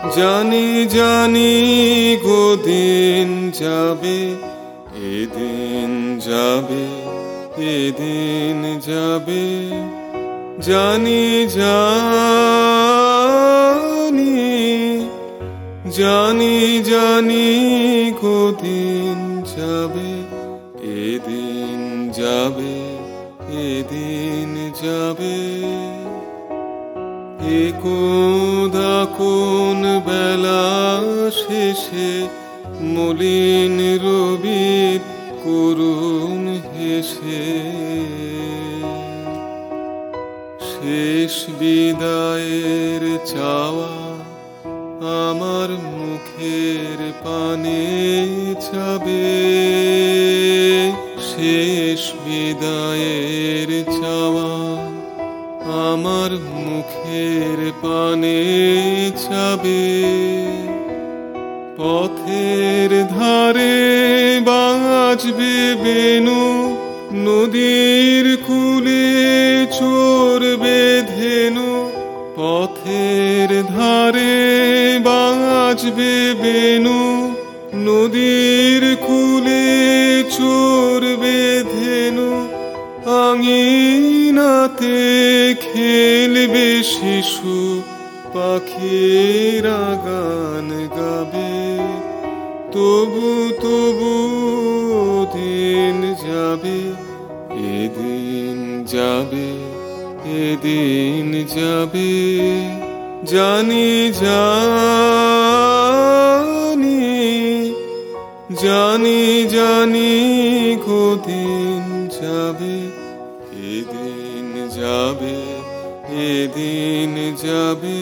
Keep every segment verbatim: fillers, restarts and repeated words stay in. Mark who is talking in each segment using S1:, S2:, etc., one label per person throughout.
S1: জানি জানি গো দিন যাবে, এদিন যাবে, এদিন যাবে। জানি জানি জানি জানি গো দিন যাবে, এদিন যাবে, এদিন যাবে। একদা কোন বেলা শেষে মলিন রবির করুণ হেসে শেষ বিদায়ের চাওয়া আমার মুখের পানে যাবে। শেষ বিদায়ের চাওয়া আমার মুখের পানে যাবে। পথের ধারে বাজবে বেণু, নদীর কূলে চড়বে ধেনু। পথের ধারে বাজবে বেণু, নদীর কূলে চড়বে ধেনু। আঙিনাতে খেলবে শিশু, পাখিরা গান গাবে। তবু তবু দিন যাবে, এদিন যাবে, এদিন যাবে। জানি জানি জানি জানি গো দিন যাবে, এদিন যাবে, এদিন যাবে।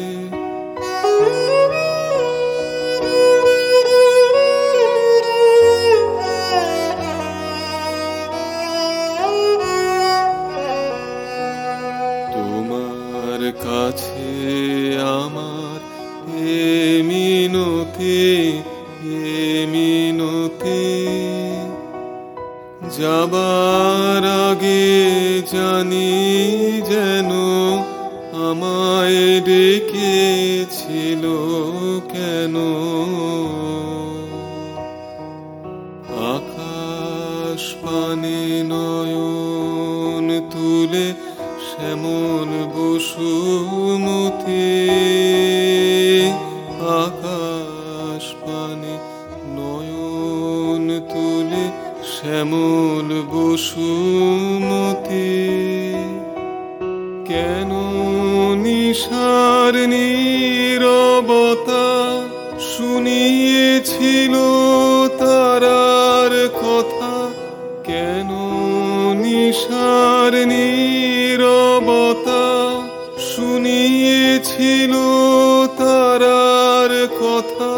S1: তোমার কাছে আমার এ মিনতি, এ মিনতি। যাবার আগে জানি যেন আমায় ডেকেছিল কেন। আকাশ পানে নয়ন তুলে শ্যামল বসুমতী। আকাশ পানে নয়ন তুলে শ্যামল বসুমতী। কেন নিশার নীরবতা শুনিয়েছিল তারার কথা। কেন নিশার নীরবতা শুনিয়েছিল তারার কথা।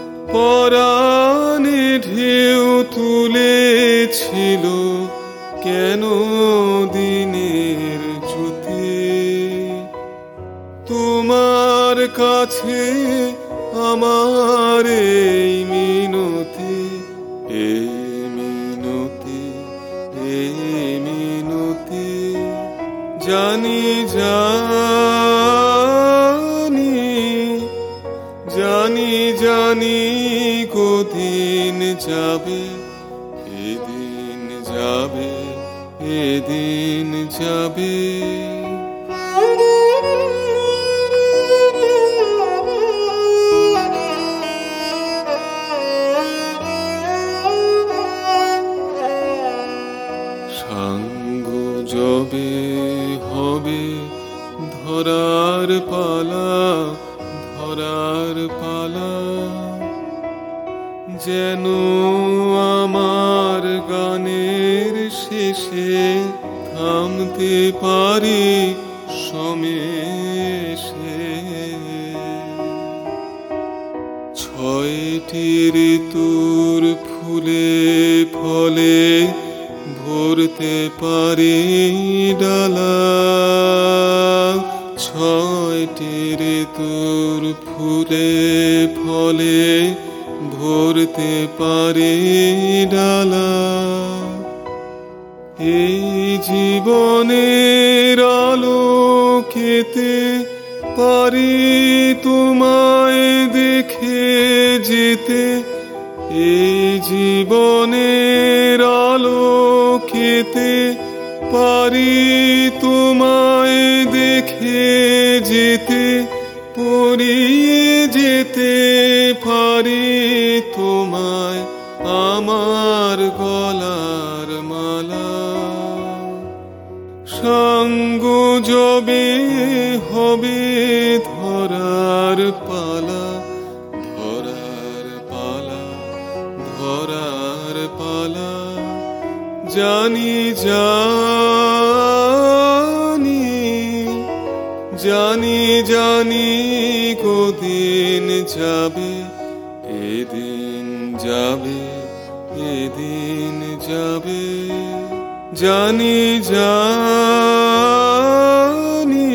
S1: পরাণে ঢেউ তুলেছিল কেন দিনের জ্যোতি। তোমার কাছে আমার এই মিনতি, এই মিনতি, এই মিনতি। জানি জানি জানি জানি গো দিন যাবে, এদিন যাবে, এদিন যাবে। সাঙ্গ যবে হবে ধরার পালা, ধরার পালা। যেন আমার গানের শেষে থামতে পারি সমেষে। ছয়টি ঋতুর ফুলে ফলে ভরতে পারি ডালা। ছয়টি ঋতুর ফুলে ফলে ভরতে পারি ডালা। এই জীবনের আলোকেতে পারি তোমায় দেখে যেতে এই জীবনের আলোকেতে, পারি তোমায় দেখে যেতে, পরিয়ে যেতে পারি তোমায় আমার গলার মালা। সঙ্গ যবে হবে ধরার পালা, ধরার পালা, ধরার পালা। জানি জানি জানি জানি কদিন যাবে, এদিন যাবে, এদিন যাবে। জানি জানি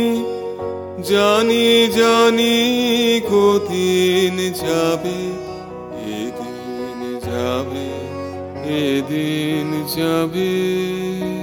S1: জানি জানি কদিন যাবে, এদিন যাবে, এদিন যাবে।